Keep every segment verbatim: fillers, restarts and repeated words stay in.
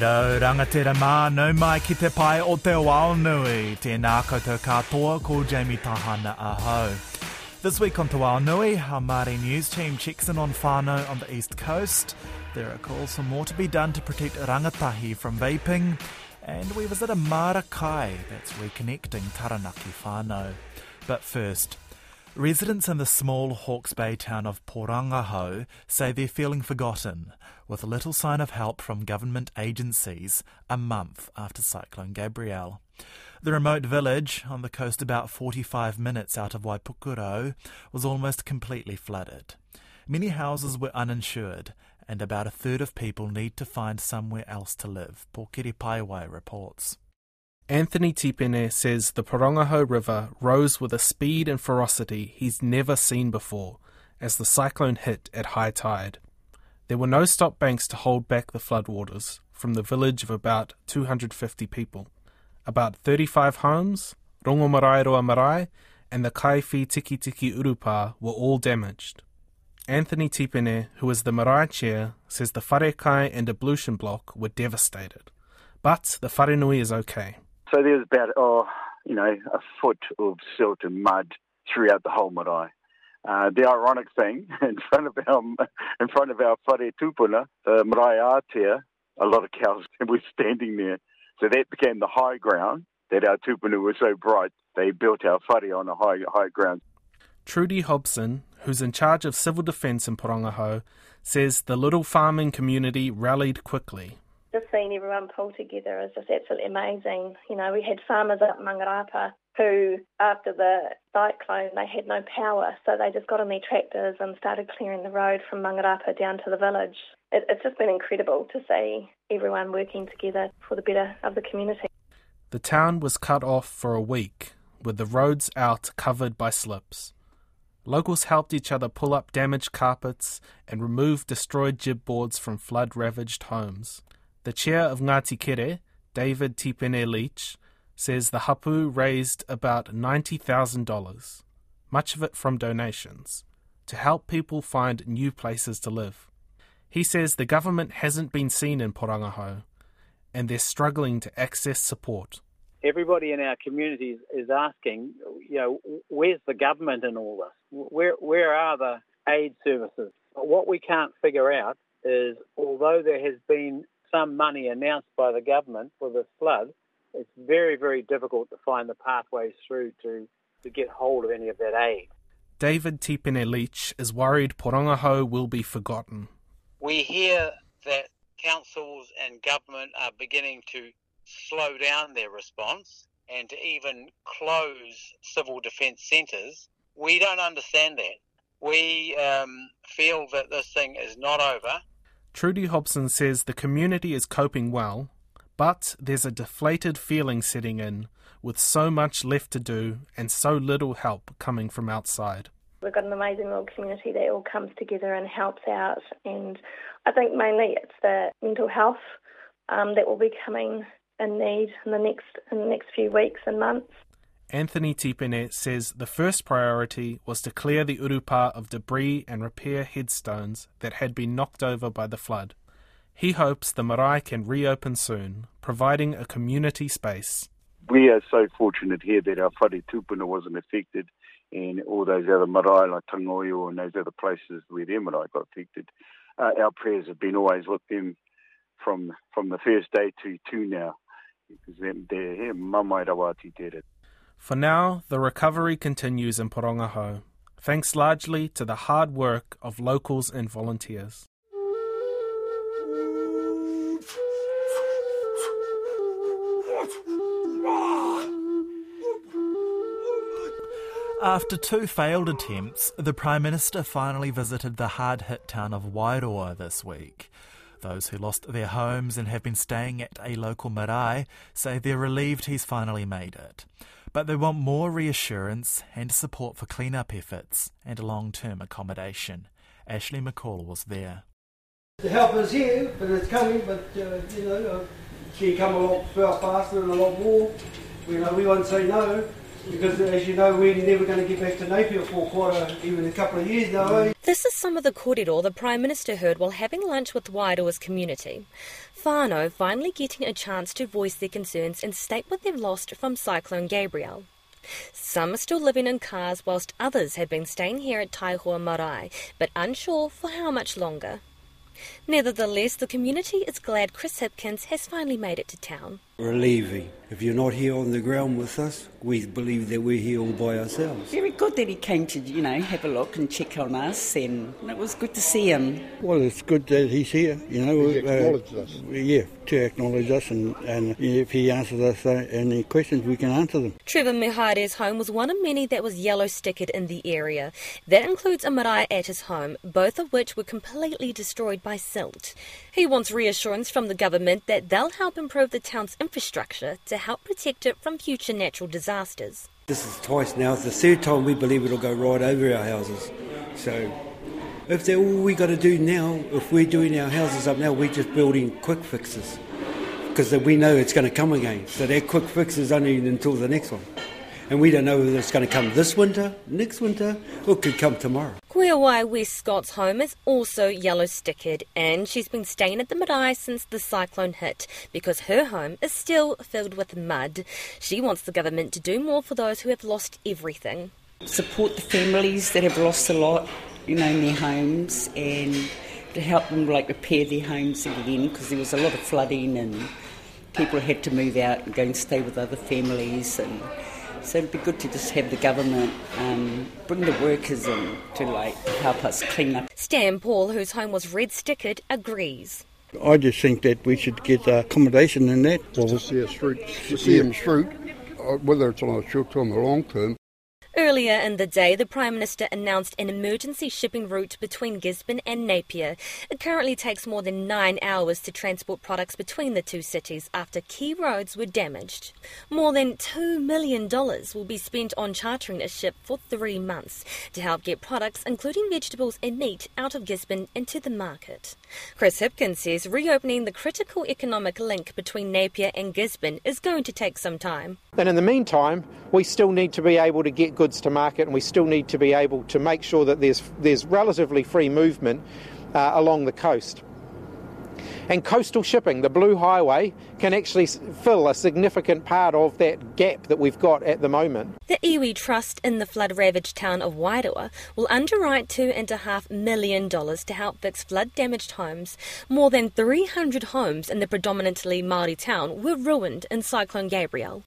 Ero, rangatira mā, nau mai ki te pai o te Waonui. Tēnā koutou katoa, ko Jamie Tahana aho. This week on Te Waonui, our Māori news team checks in on whānau on the east coast. There are calls for more to be done to protect rangatahi from vaping. And we visit a marakai that's reconnecting Taranaki whānau. But first, residents in the small Hawke's Bay town of Porangahau say they're feeling forgotten, with little sign of help from government agencies a month after Cyclone Gabrielle. The remote village, on the coast about forty-five minutes out of Waipukuro, was almost completely flooded. Many houses were uninsured, and about a third of people need to find somewhere else to live, Pōkere Paiwai reports. Anthony Tipene says the Porangahau River rose with a speed and ferocity he's never seen before as the cyclone hit at high tide. There were no stop banks to hold back the floodwaters from the village of about two hundred fifty people. About thirty-five homes, Rongo Marae Roa Marae, and the Kaiwhi Tiki Tiki Urupa were all damaged. Anthony Tipene, who is the marae chair, says the wharekai and ablution block were devastated. But the wharenui is okay. So there's about, oh, you know, a foot of silt and mud throughout the whole marae. Uh, the ironic thing, in front of our in front of our whare tupuna, the marae Aotea, a lot of cows were standing there. So that became the high ground that our tupuna were so bright. They built our whare on a high high ground. Trudy Hobson, who's in charge of civil defence in Porangahau, says the little farming community rallied quickly. Just seeing everyone pull together is just absolutely amazing. You know, we had farmers up Mangarapa who, after the cyclone, they had no power, so they just got on their tractors and started clearing the road from Mangarapa down to the village. It, it's just been incredible to see everyone working together for the better of the community. The town was cut off for a week, with the roads out covered by slips. Locals helped each other pull up damaged carpets and remove destroyed jib boards from flood-ravaged homes. The chair of Ngāti Kere, David Tipene Leach, says the hapu raised about ninety thousand dollars, much of it from donations, to help people find new places to live. He says the government hasn't been seen in Porangahau, and they're struggling to access support. Everybody in our communities is asking, you know, where's the government in all this? Where where are the aid services? But what we can't figure out is, although there has been some money announced by the government for this flood, it's very, very difficult to find the pathways through to, to get hold of any of that aid. David Tipene Leach is worried Porangahau will be forgotten. We hear that councils and government are beginning to slow down their response and to even close civil defence centres. We don't understand that. We um, feel that this thing is not over. Trudy Hobson says the community is coping well, but there's a deflated feeling setting in, with so much left to do and so little help coming from outside. We've got an amazing little community that all comes together and helps out, and I think mainly it's the mental health um, that will be coming in need in the next in the next few weeks and months. Anthony Tipene says the first priority was to clear the urupa of debris and repair headstones that had been knocked over by the flood. He hopes the marae can reopen soon, providing a community space. We are so fortunate here that our whare tupuna wasn't affected, and all those other marae like Tangoio and those other places where their marae got affected. Uh, our prayers have been always with them from from the first day to, to now, because they're here, mamai rawati did it. For now, the recovery continues in Porangahau, thanks largely to the hard work of locals and volunteers. After two failed attempts, the Prime Minister finally visited the hard-hit town of Wairoa this week. Those who lost their homes and have been staying at a local marae say they're relieved he's finally made it. But they want more reassurance and support for clean-up efforts and long-term accommodation. Ashley McCall was there. The help is here, but it's coming, but, uh, you know, uh, can come a lot faster and a lot more. You know, we won't say no. Because as you know, we're never going to get back to Napier for quite a, even a couple of years now, eh? This is some of the kōrero the Prime Minister heard while having lunch with Wairoa's community. Whānau finally getting a chance to voice their concerns and state what they've lost from Cyclone Gabrielle. Some are still living in cars whilst others have been staying here at Taihua Marae, but unsure for how much longer. Nevertheless, the community is glad Chris Hipkins has finally made it to town. Relieving. If you're not here on the ground with us, we believe that we're here all by ourselves. Very good that he came to, you know, have a look and check on us, and it was good to see him. Well, it's good that he's here, you know. He acknowledged uh, us. Yeah, to acknowledge us, and, and if he answers us uh, any questions, we can answer them. Trevor Mihare's home was one of many that was yellow-stickered in the area. That includes a marae at his home, both of which were completely destroyed by silt. He wants reassurance from the government that they'll help improve the town's infrastructure to help protect it from future natural disasters. This is twice now. It's the third time we believe it'll go right over our houses. So if they're all we got to do now, if we're doing our houses up now, we're just building quick fixes because we know it's going to come again. So that quick fix is only until the next one. And we don't know whether it's going to come this winter, next winter, or it could come tomorrow. Kuiawai West Scott's home is also yellow-stickered, and she's been staying at the marae since the cyclone hit because her home is still filled with mud. She wants the government to do more for those who have lost everything. Support the families that have lost a lot, you know, in their homes, and to help them, like, repair their homes again, because there was a lot of flooding and people had to move out and go and stay with other families, and so it'd be good to just have the government um, bring the workers in to like help us clean up. Stan Paul, whose home was red-stickered, agrees. I just think that we should get uh, accommodation in that. Well, we'll see, us through, see him through, uh, whether it's on a short term or long term. Earlier in the day, the Prime Minister announced an emergency shipping route between Gisborne and Napier. It currently takes more than nine hours to transport products between the two cities after key roads were damaged. More than two million dollars will be spent on chartering a ship for three months to help get products, including vegetables and meat, out of Gisborne into the market. Chris Hipkins says reopening the critical economic link between Napier and Gisborne is going to take some time. And in the meantime, we still need to be able to get goods to market, and we still need to be able to make sure that there's there's relatively free movement uh, along the coast. And coastal shipping, the Blue Highway, can actually fill a significant part of that gap that we've got at the moment. The iwi Trust in the flood-ravaged town of Wairoa will underwrite two and a half million dollars to help fix flood-damaged homes. More than three hundred homes in the predominantly Māori town were ruined in Cyclone Gabrielle.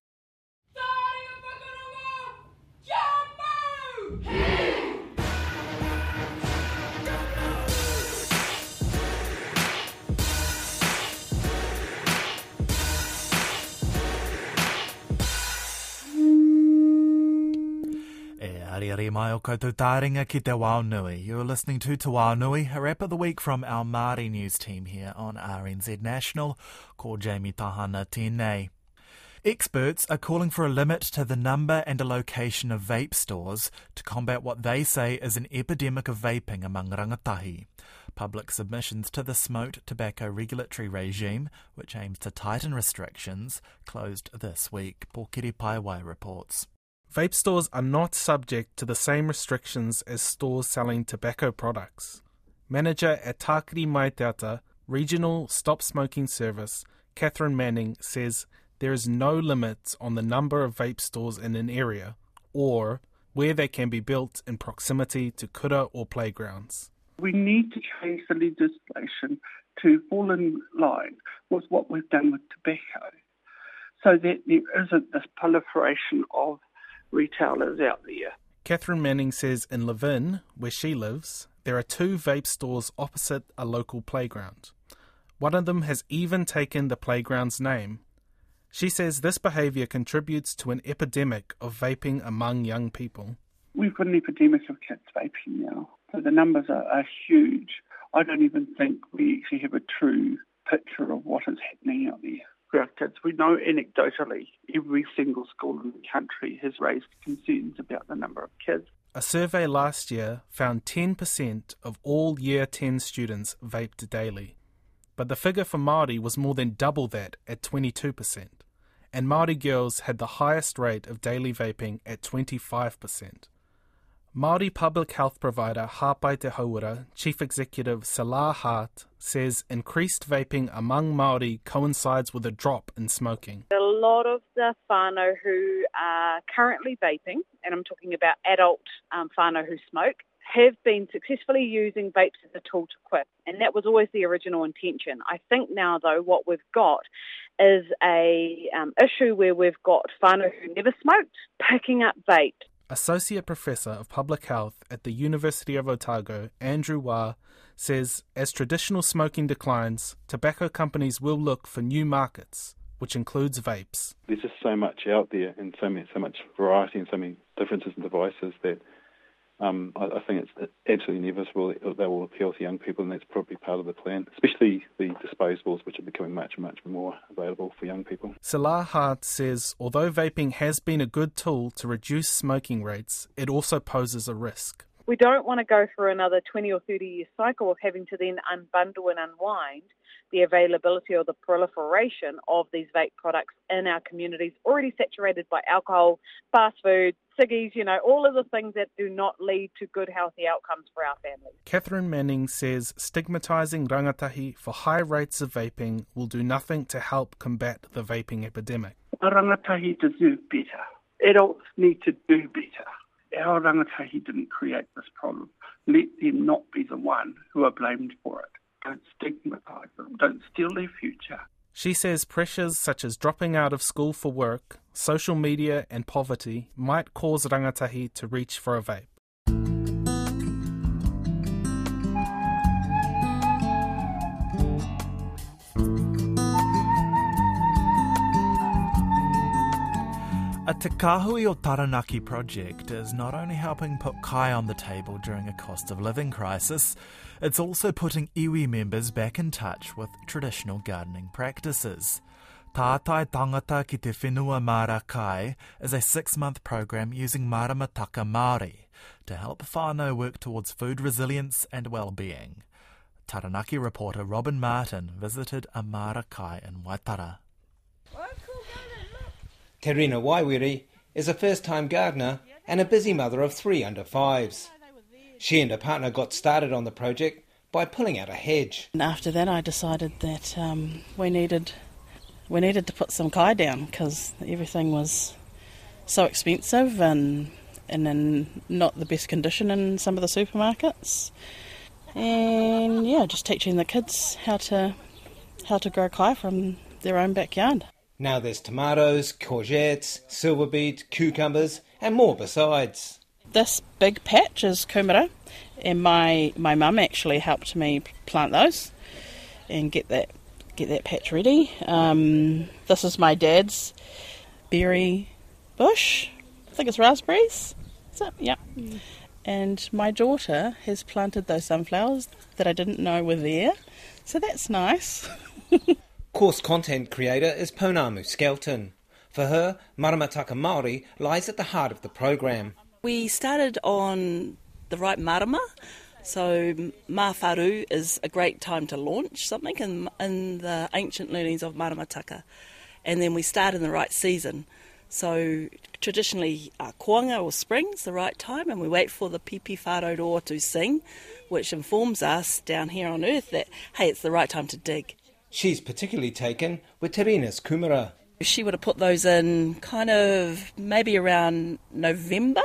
Ariari mai o koutou tāringa ki te Waonui. You're listening to Te Waonui, a wrap of the week from our Māori news team here on R N Z National. Ko Jamie Tahana tēnei. Experts are calling for a limit to the number and a location of vape stores to combat what they say is an epidemic of vaping among rangatahi. Public submissions to the smoked tobacco regulatory regime, which aims to tighten restrictions, closed this week. Pōkere Paiwai reports. Vape stores are not subject to the same restrictions as stores selling tobacco products. Manager at Tākiri Maiteata Regional Stop Smoking Service, Catherine Manning, says there is no limit on the number of vape stores in an area or where they can be built in proximity to kura or playgrounds. We need to change the legislation to fall in line with what we've done with tobacco so that there isn't this proliferation of retailers out there. Catherine Manning says in Levin, where she lives, there are two vape stores opposite a local playground. One of them has even taken the playground's name. She says this behaviour contributes to an epidemic of vaping among young people. We've got an epidemic of kids vaping now, so the numbers are, are huge. I don't even think we actually have a true picture of what is happening out there. For our kids, we know anecdotally every single school in the country has raised concerns about the number of kids. A survey last year found ten percent of all Year ten students vaped daily, but the figure for Māori was more than double that at twenty-two percent. and Māori girls had the highest rate of daily vaping at twenty-five percent. Māori public health provider Hāpai Te Hauora, Chief Executive Salah Hart, says increased vaping among Māori coincides with a drop in smoking. A lot of the whānau who are currently vaping, and I'm talking about adult um, whānau who smoke, have been successfully using vapes as a tool to quit, and that was always the original intention. I think now, though, what we've got is a um, issue where we've got whānau who never smoked picking up vape. Associate Professor of Public Health at the University of Otago, Andrew Wah, says as traditional smoking declines, tobacco companies will look for new markets, which includes vapes. There's just so much out there and so many, so much variety and so many differences in devices that um, I, I think it's absolutely inevitable that they will appeal to young people, and that's probably part of the plan, especially the disposables, which are becoming much, much more available for young people. Salah Hart says although vaping has been a good tool to reduce smoking rates, it also poses a risk. We don't want to go through another twenty or thirty year cycle of having to then unbundle and unwind the availability or the proliferation of these vape products in our communities, already saturated by alcohol, fast food, ciggies, you know, all of the things that do not lead to good, healthy outcomes for our families. Catherine Manning says stigmatising rangatahi for high rates of vaping will do nothing to help combat the vaping epidemic. Our rangatahi deserve better. Adults need to do better. Our rangatahi didn't create this problem. Let them not be the one who are blamed for it. Don't stigmatise them. Don't steal their future. She says pressures such as dropping out of school for work, social media and poverty might cause rangatahi to reach for a vape. A Te Kāhui o Taranaki project is not only helping put kai on the table during a cost of living crisis, it's also putting iwi members back in touch with traditional gardening practices. Tātai Tangata ki te Whenua Mara Kai is a six-month program using Maramataka Māori to help whānau work towards food resilience and well-being. Taranaki reporter Robin Martin visited a Mara Kai in Waitara. Te Rina Waiwiri is a first-time gardener and a busy mother of three under fives. She and her partner got started on the project by pulling out a hedge. And after that I decided that um, we needed we needed to put some kai down because everything was so expensive and, and in not the best condition in some of the supermarkets. And yeah, just teaching the kids how to how to grow kai from their own backyard. Now there's tomatoes, courgettes, silver beet, cucumbers and more besides. This big patch is kumara, and my my mum actually helped me plant those and get that get that patch ready. Um, this is my dad's berry bush. I think it's raspberries. Is it? Yeah. Mm. And my daughter has planted those sunflowers that I didn't know were there, so that's nice. Course content creator is Pounamu Skelton. For her, Maramataka Māori lies at the heart of the program. We started on the right marama, so Mawharu is a great time to launch something in, in the ancient learnings of Maramataka. And then we start in the right season. So traditionally, uh, koanga or spring's the right time, and we wait for the pipi whāroa to sing, which informs us down here on earth that, hey, it's the right time to dig. She's particularly taken with Te Rina's kumara. She would have put those in kind of maybe around November,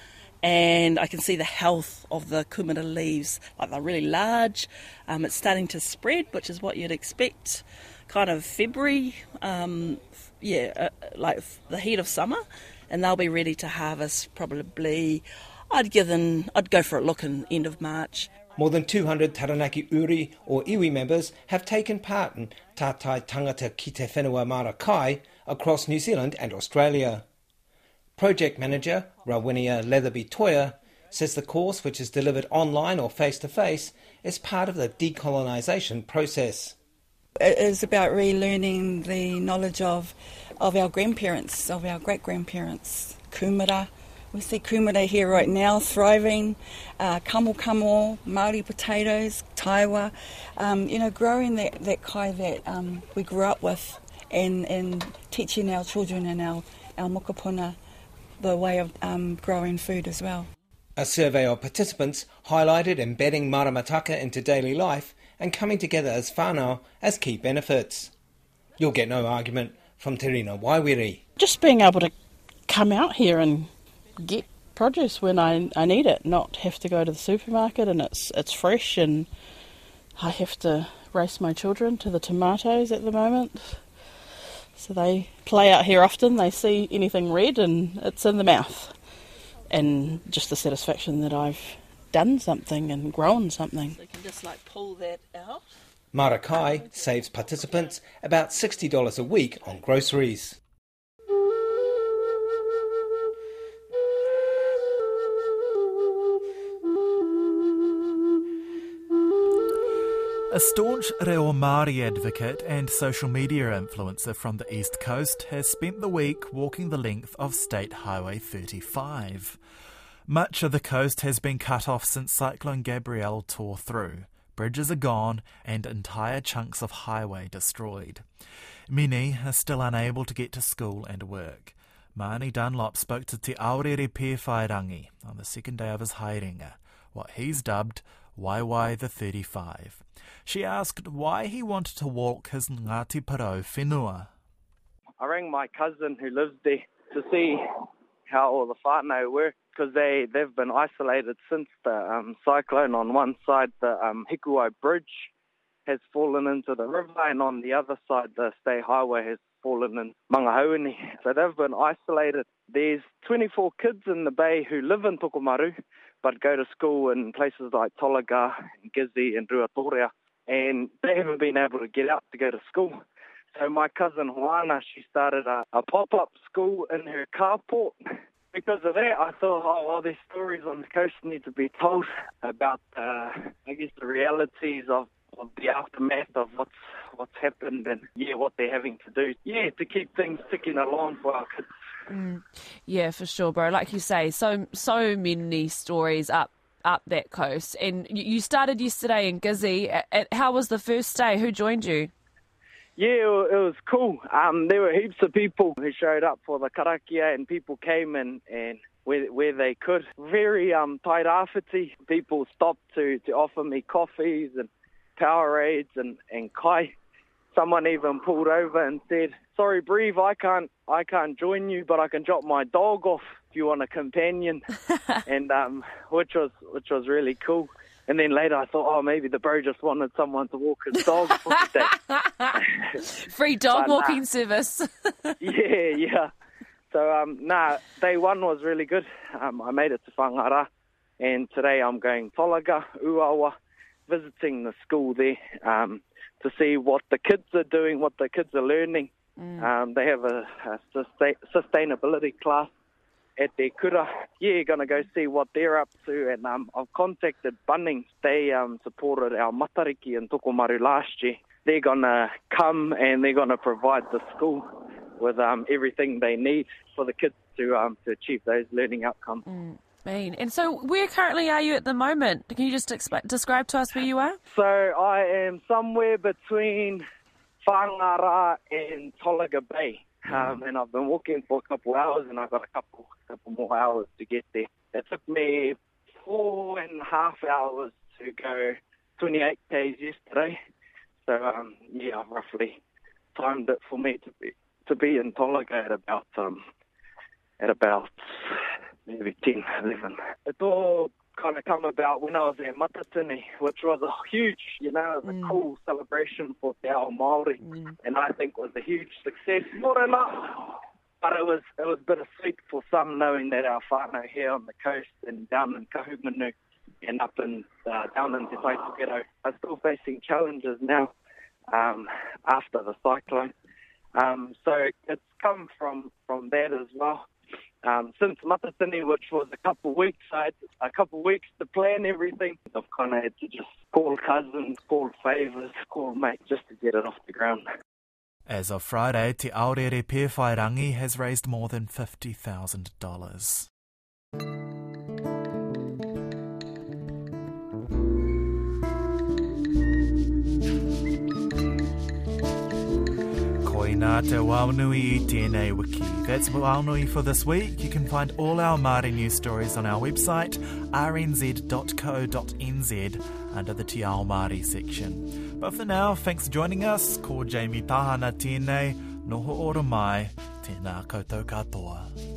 and I can see the health of the kumara leaves. Like they're really large. Um, it's starting to spread, which is what you'd expect. Kind of February, um, yeah, uh, like the heat of summer, and they'll be ready to harvest probably. I'd give them. I'd go for a look in end of March. More than two hundred Taranaki Uri or iwi members have taken part in Tātai Tangata ki te Whenua Mara Kai across New Zealand and Australia. Project manager Rawinia Leatherby Toya says the course, which is delivered online or face-to-face, is part of the decolonisation process. It is about relearning the knowledge of, of our grandparents, of our great-grandparents, kumara. We see kumara here right now thriving, uh, kamo kamo, Māori potatoes, taiwa, um, you know, growing that, that kai that um, we grew up with and, and teaching our children and our, our mokopuna the way of um, growing food as well. A survey of participants highlighted embedding maramataka into daily life and coming together as whānau as key benefits. You'll get no argument from Te Rina Waiwiri. Just being able to come out here and get produce when I, I need it, not have to go to the supermarket and it's it's fresh, and I have to race my children to the tomatoes at the moment. So they play out here often, they see anything red and it's in the mouth. And just the satisfaction that I've done something and grown something. So you can just like pull that out. Marakai saves participants about sixty dollars a week on groceries. A staunch Reo Māori advocate and social media influencer from the East Coast has spent the week walking the length of State Highway thirty-five. Much of the coast has been cut off since Cyclone Gabrielle tore through. Bridges are gone and entire chunks of highway destroyed. Many are still unable to get to school and work. Māni Dunlop spoke to Te Aorere Pēwhairangi on the second day of his haerenga, what he's dubbed Waiwai the thirty-five. She asked why he wanted to walk his Ngāti Porou whenua. I rang my cousin who lives there to see how all the whānau were, because they, they've been isolated since the um, cyclone. On one side, the um, Hikuai Bridge has fallen into the river, and on the other side, the State Highway has fallen in Mangahouni. So they've been isolated. There's twenty-four kids in the bay who live in Tokomaru, but go to school in places like Tolaga and Gizzy and Ruatoria, and they haven't been able to get out to go to school. So my cousin Juana, she started a, a pop-up school in her carport. Because of that, I thought, oh, well, these stories on the coast need to be told about, uh, I guess, the realities of, of the aftermath of what's what's happened and, yeah, what they're having to do, yeah, to keep things ticking along for our kids. Mm. Yeah, for sure, bro. Like you say, so so many stories up up that coast. And you started yesterday in Gizzy. How was the first day? Who joined you? Yeah, it was cool. Um, there were heaps of people who showed up for the karakia, and people came in and where where they could. Very um tairāwhiti. People stopped to, to offer me coffees and Powerades and, and kai. Someone even pulled over and said, "Sorry, Breve, I can't I can't join you, but I can drop my dog off if you want a companion." and um, which was which was really cool. And then later I thought, oh, maybe the bro just wanted someone to walk his dog for the day. Free dog but, walking nah. service. yeah, yeah. So, um, nah, day one was really good. Um, I made it to Whangara, and today I'm going Tolaga, Uawa, visiting the school there um, to see what the kids are doing, what the kids are learning. Mm. Um, they have a, a sustain- sustainability class at their kura. Yeah, going to go see what they're up to. And um, I've contacted Bunnings. They um, supported our matariki in Tokomaru last year. They're going to come and they're going to provide the school with um, everything they need for the kids to um, to achieve those learning outcomes. Mm. Mean. And so where currently are you at the moment? Can you just exp- describe to us where you are? So I am somewhere between Whangara and Tolaga Bay. Um, and I've been walking for a couple of hours, and I've got a couple couple more hours to get there. It took me four and a half hours to go twenty-eight kays yesterday. So, um, yeah, I've roughly timed it for me to be to be in Tolaga at about um, at about maybe ten, eleven. It all kind of come about when I was at Matatini, which was a huge, you know, it was mm. a cool celebration for Te Ao Māori, mm. and I think was a huge success. Not enough, but it was it was bittersweet for some, knowing that our whānau here on the coast and down in Kahungunu and up in uh, down in Te Taitokero are still facing challenges now um, after the cyclone. Um, so it's come from, from that as well. Um, since Matatini, which was a couple of weeks, I had a couple of weeks to plan everything. I've kind of had to just call cousins, call favours, call mates just to get it off the ground. As of Friday, Te Aorere Pēwhairangi has raised more than fifty thousand dollars. Tēnā te Waunui I tēnei wiki. That's Waunui for this week. You can find all our Māori news stories on our website, r n z dot co dot n z, under the Te Ao Māori section. But for now, thanks for joining us. Ko Jamie Tahana tēnei, noho ora mai, tēnā koutou katoa.